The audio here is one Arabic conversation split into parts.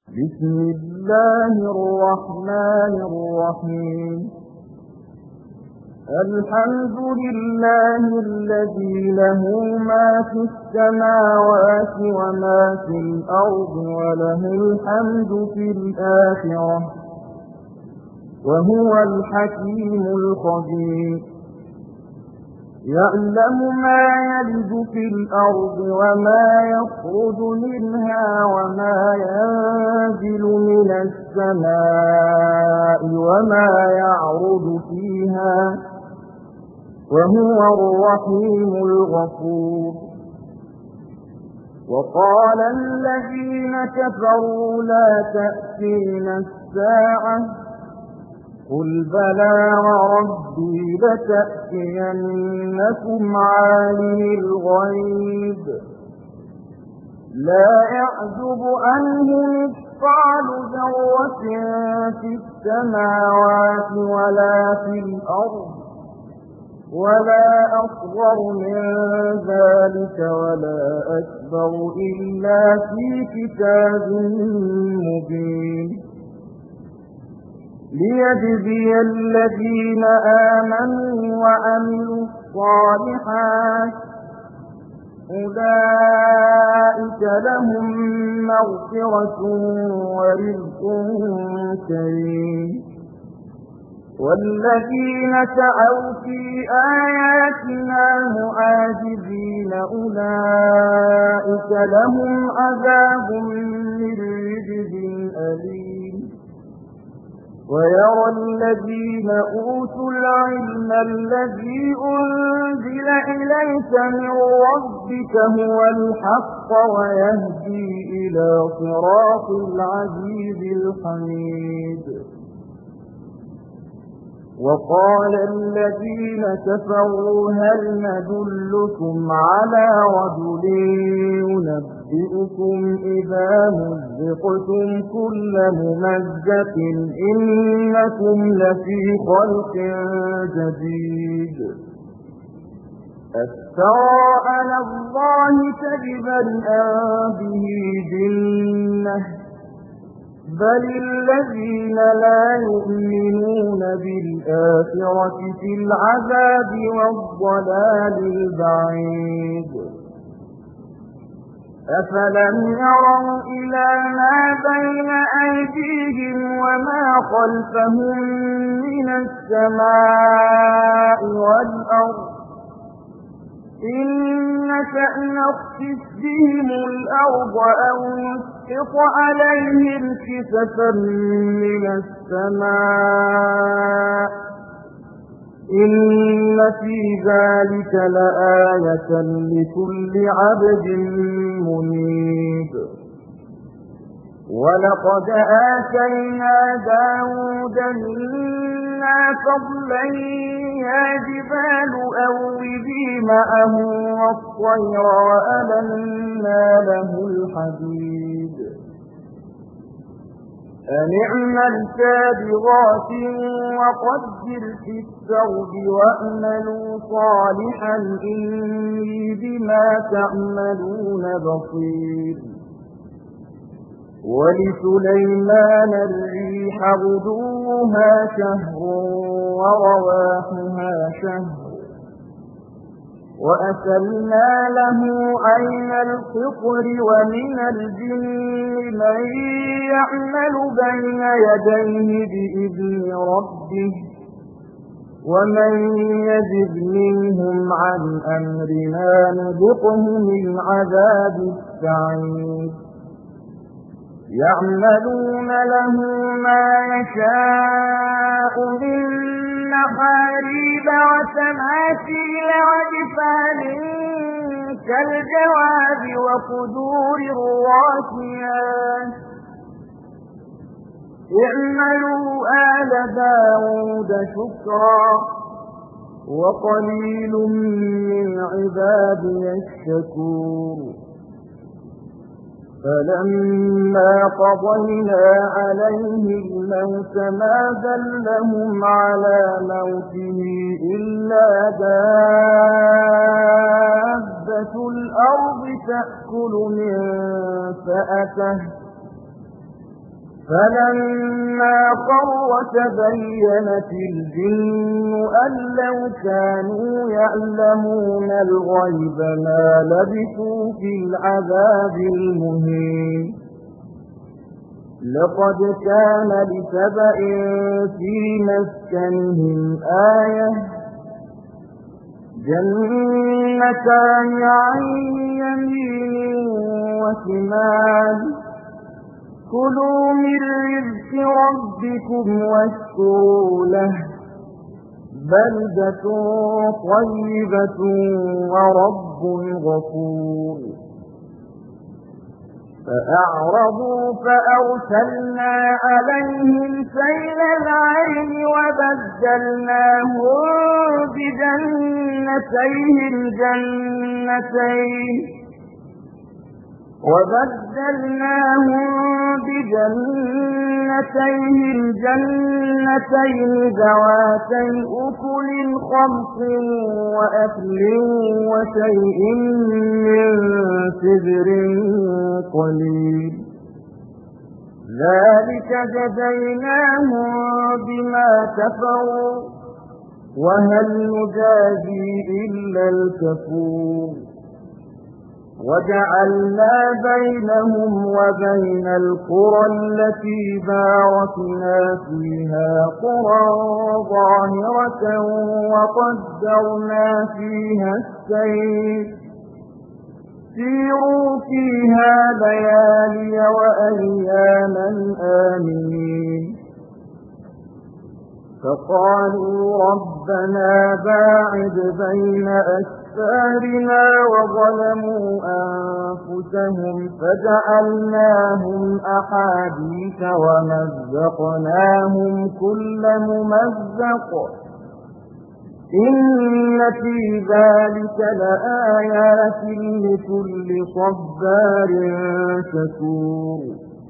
بسم الله الرحمن الرحيم الحمد لله الذي له ما في السماوات وما في الأرض وله الحمد في الآخرة وهو الحكيم الخبير يعلم ما يلج في الأرض وما يخرج منها وما ينزل من السماء وما يعرج فيها وهو الرحيم الغفور وقال الذين كفروا لا تأتينا الساعة قل بلى وربي لتأتينكم عالم الغيب لا يعزب عنه مثقال ذرة في السماوات ولا في الأرض ولا أصغر من ذلك ولا أكبر إلا في كتاب مبين ليجزي الذين آمنوا وعملوا الصالحات أولئك لهم مغفرة ورزق كريم والذين سعوا في آياتنا معاجزين أولئك لهم عذاب من رجز أليم ويرى الذين أوتوا العلم الذي أنزل إليك من ربك هو الحق ويهدي إلى صراط العزيز الحميد وقال الذين كفروا هل ندلكم على رجل ينبئكم إذا مزقتم كل ممزق إنكم لفي خلق جديد أفترى على الله كذبا أم به جنة بل الذين لا يؤمنون بالآخرة في العذاب والضلال البعيد أفلم يروا إلى ما بين أيديهم وما خلفهم من السماء والأرض إن نشأ نخسف بهم الأرض أو نسقط عليهم كسفا من السماء إن في ذلك لآية لكل عبد منيب ولقد آتينا داود منا فضلا يا جبال أوبي معه والطير وألنا له الحديد أن اعمل سابغات وقدر في السرد وأعملوا صالحا إني بما تعملون بصير ولسليمان الريح غدوها شهر ورواحها شهر وأسلنا له عين القطر ومن الجن من يعمل بين يديه بإذن ربه ومن يزغ منهم عن أمرنا نذقه من عذاب السعير يعملون له ما يشاء من محاريب وتماثيل وجفان كالجواب وقدور الراسيات اعملوا آل داود شكرا وقليل من عبادي الشكور فلما قضينا عليه الموت ما دلهم على موته إلا دابة الأرض تأكل من سأته فلما خر تبينت الجن أن لو كانوا يعلمون الغيب ما لبثوا في العذاب المهين لقد كان لسبأ في مسكنهم آية جنتان عن يمين وشمال كلوا من رزق ربكم واشكروا له بلدة طيبة ورب غفور فأعرضوا فأرسلنا عليهم سيل العرم وبدلناهم بجنتين جنتين ذواتي أكل خمط وأكل وشيء من سدر قليل ذلك جزيناهم بما كفروا وهل نجازي إلا الكفور وجعلنا بينهم وبين القرى التي باركنا فيها قرى ظاهرة وقدرنا فيها السير سيروا فيها ليالي وأياما آمنين فقالوا ربنا باعد بين أسفارنا وظلموا أنفسهم فجعلناهم أحاديث ومزقناهم كل ممزق إن في ذلك لآيات لكل صبار شكور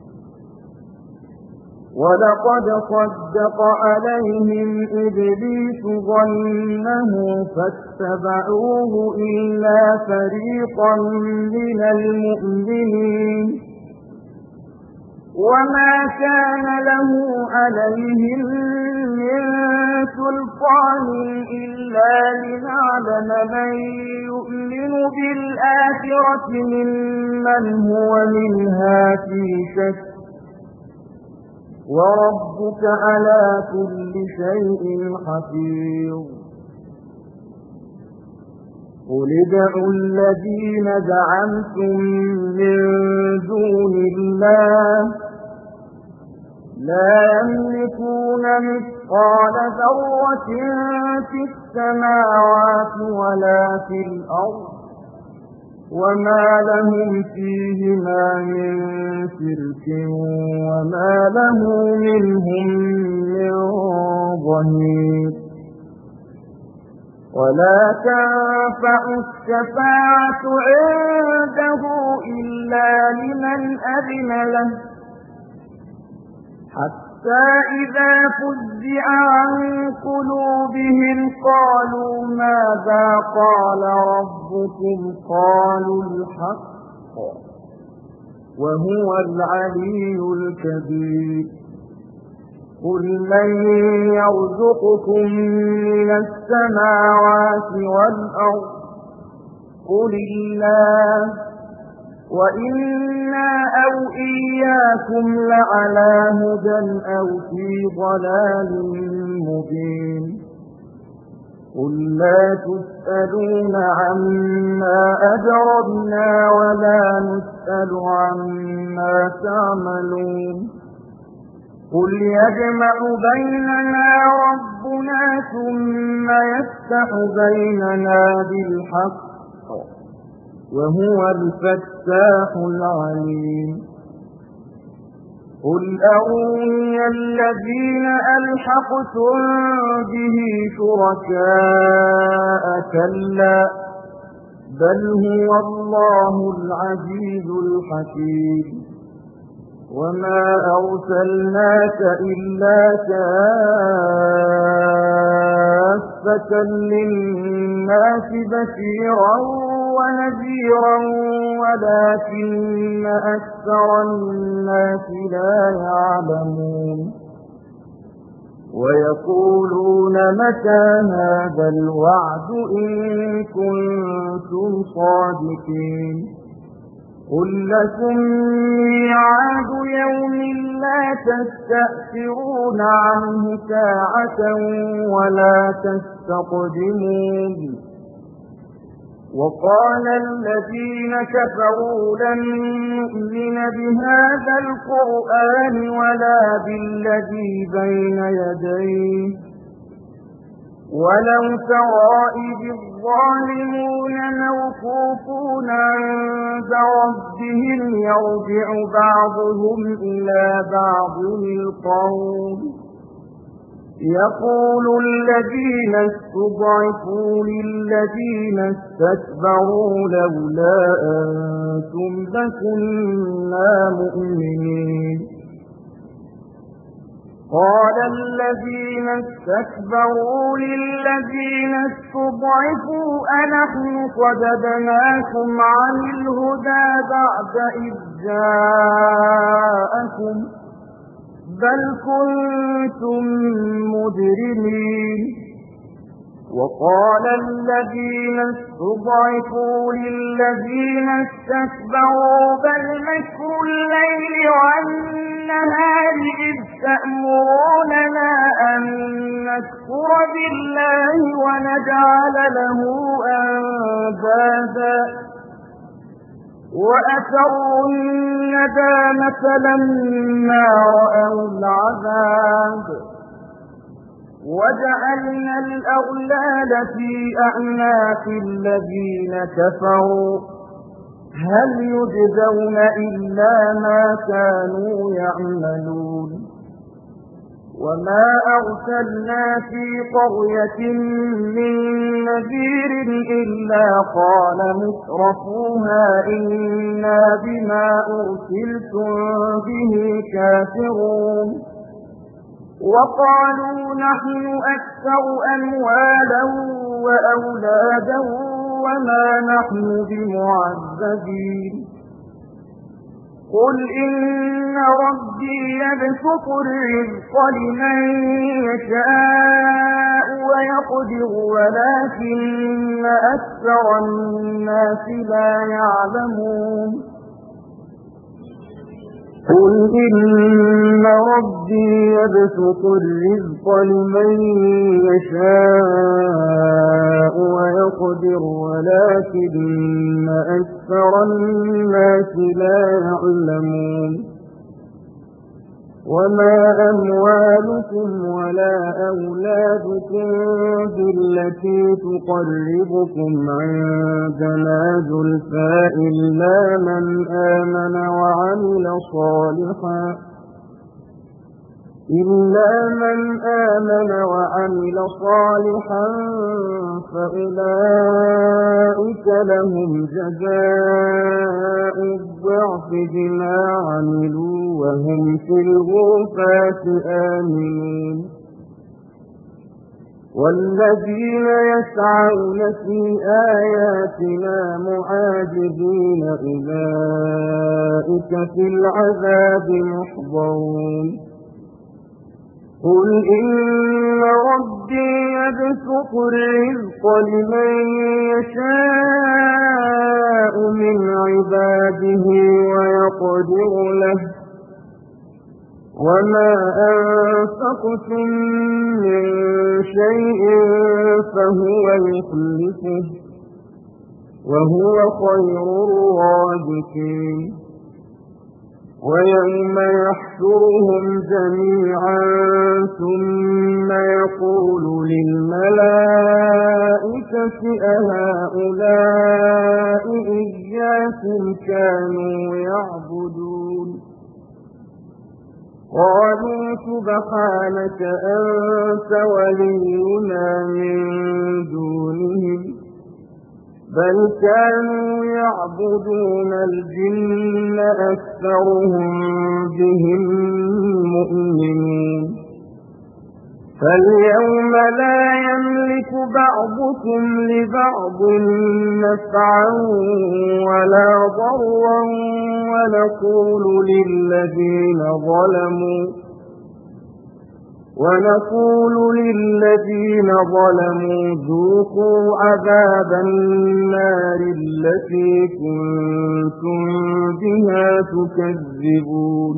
ولقد صدق عليهم إبليس ظنه فاتبعوه إلا فريقا من المؤمنين وما كان له عليهم من سلطان إلا لنعلم من يؤمن بالآخرة ممن هو منها في شك وربك على كل شيء حفيظ قل ادعوا الذين زعمتم من دون الله لا يملكون مثقال ذرة في السماوات ولا في الأرض وما لهم فيهما من شرك وما له منهم من ظهير ولا تنفع الشفاعة عنده إلا لمن أذن له حتى إذا فزع عن قلوبهم قالوا ماذا قال ربكم قالوا الحق وهو العلي الكبير قل من يرزقكم من السماوات والأرض قل الله وإنا أو إياكم لعلى هدى أو في ضلال مبين قل لا تسألون عما أجرمنا ولا نسأل عما تعملون قل يجمع بيننا ربنا ثم يفتح بيننا بالحق وهو الفتاح العليم قل أروني الذين ألحقتم به شركاء كلا بل هو الله العزيز الحكيم وما أرسلناك إلا كافة للناس بشيرا ونذيرا ولكن أكثر الناس لا يعلمون ويقولون متى هذا الوعد إن كنتم صادقين قل لكم ميعاد يوم لا تستأخرون عنه ساعة ولا تستقدمون وقال الذين كفروا لن نؤمن بهذا القرآن ولا بالذي بين يديه ولو ترى إذ الظالمون موقوفون عند ربهم يرجع بعضهم إلى بعض القول يقول الذين استضعفوا للذين استكبروا لولا أنتم لكنا مؤمنين قال الذين استكبروا للذين استضعفوا أنحن صددناكم عن الهدى بعد إذ جاءكم بل كنتم مجرمين وقال الذين استضعفوا للذين استكبروا بل مكر الليل والنهار إذ تأمروننا أن نكفر بالله ونجعل له أندادا وأسروا الندامة لما رأوا العذاب وجعلنا الأغلال في أعناق الذين كفروا هل يجزون إلا ما كانوا يعملون وما أرسلنا في قرية من نذير إلا قال مترفوها إنا بما أرسلتم به كافرون وقالوا نحن أكثر أموالا وأولادا وما نحن بمعذبين قل إن ربي يبسط الرزق لمن يشاء ويقدر ولكن أكثر الناس لا يعلمون قل إن ربي يبسط الرزق لمن يشاء ويقدر ولكن أكثر الناس لا يعلمون وما أموالكم ولا أولادكم بالتي تقربكم عندنا زلفى إلا من آمن وعمل صالحا فأولئك لهم جزاء الضعف بما عملوا وهم في الغرفات آمنون والذين يسعون في آياتنا معاجزين أولئك في العذاب محضرون قل إن ربي يبسط الرزق لمن يشاء من عباده ويقدر له وما أنفقتم من شيء فهو يخلفه وهو خير الرازقين ويوم يحشرهم جميعا ثم يقول للملائكة أهؤلاء إياكم كانوا يعبدون قالوا سبحانك أنت ولينا من دونهم بل كانوا يعبدون الجن أكثرهم بهم مؤمنون فاليوم لا يملك بعضكم لبعض نفعا ولا ضرا ونقول للذين ظلموا ذوقوا عذاب النار التي كنتم بها تكذبون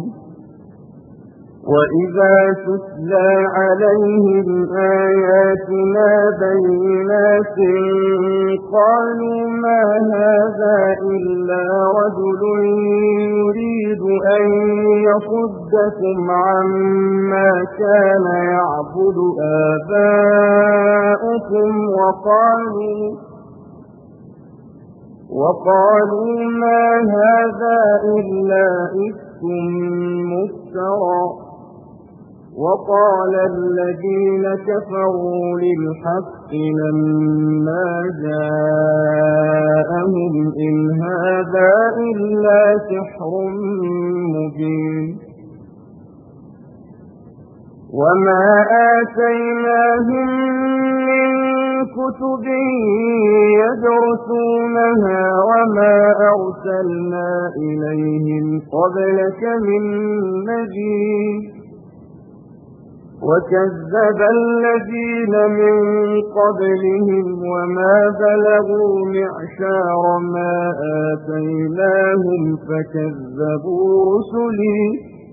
وإذا تتلى عليهم آياتنا بينات قالوا ما هذا إلا رجل يريد أن يصدكم عما كان يعبد آباؤكم وقالوا ما هذا إلا إفك مفترى وقال الذين كفروا للحق لما جاءهم إن هذا إلا سحر مبين وما آتيناهم من كتب يدرسونها وما أرسلنا إليهم قبلك من نذير وكذب الذين من قبلهم وما بلغوا معشار ما آتيناهم فكذبوا رسلي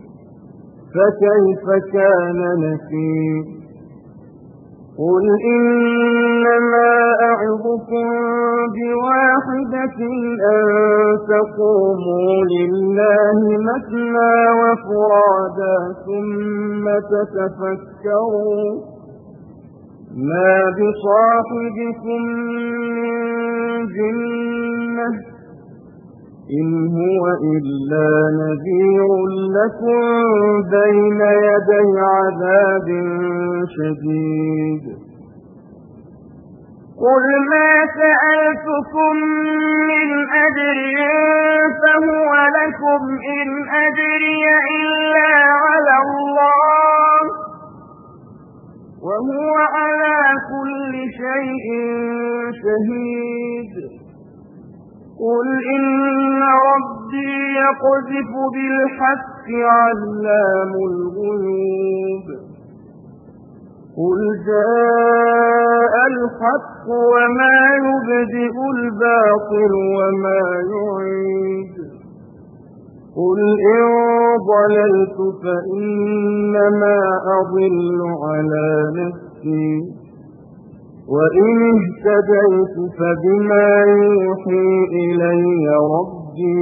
فكيف كان نكير قل إنما أعظكم بواحدة أن تقوموا لله مثنى وفرادا ثم تتفكروا ما بصاحبكم من جنة إن هو إلا نذير لكم بين يدي عذاب شديد قل ما سألتكم من أجر فهو لكم إن أجري إلا على الله وهو على كل شيء شهيد قل إن ربي يقذف بالحق علام الغيوب قل جاء الحق وما يبدئ الباطل وما يعيد قل إن ضللت فإنما أضل على نفسي وإن اهتديت فبما يوحي إلي ربي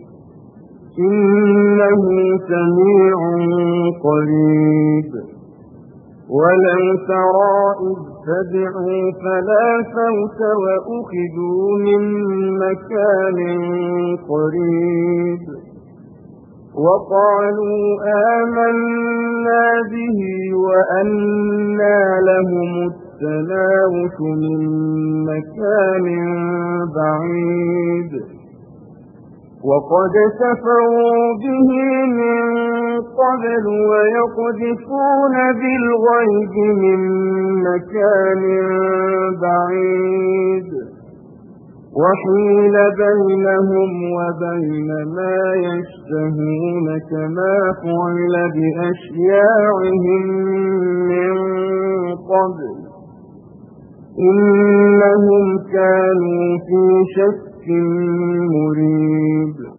إنه سميع قريب ولو ترى إذ فزعوا فلا فوت وأخذوا من مكان قريب وقالوا آمنا به وأنى لهم التناوش من مكان بعيد وقد كفروا به من قبل ويقذفون بالغيب من مكان بعيد وحيل بينهم وبين ما يشتهون كما فعل بأشياعهم من قبل إنهم كانوا في شك مريب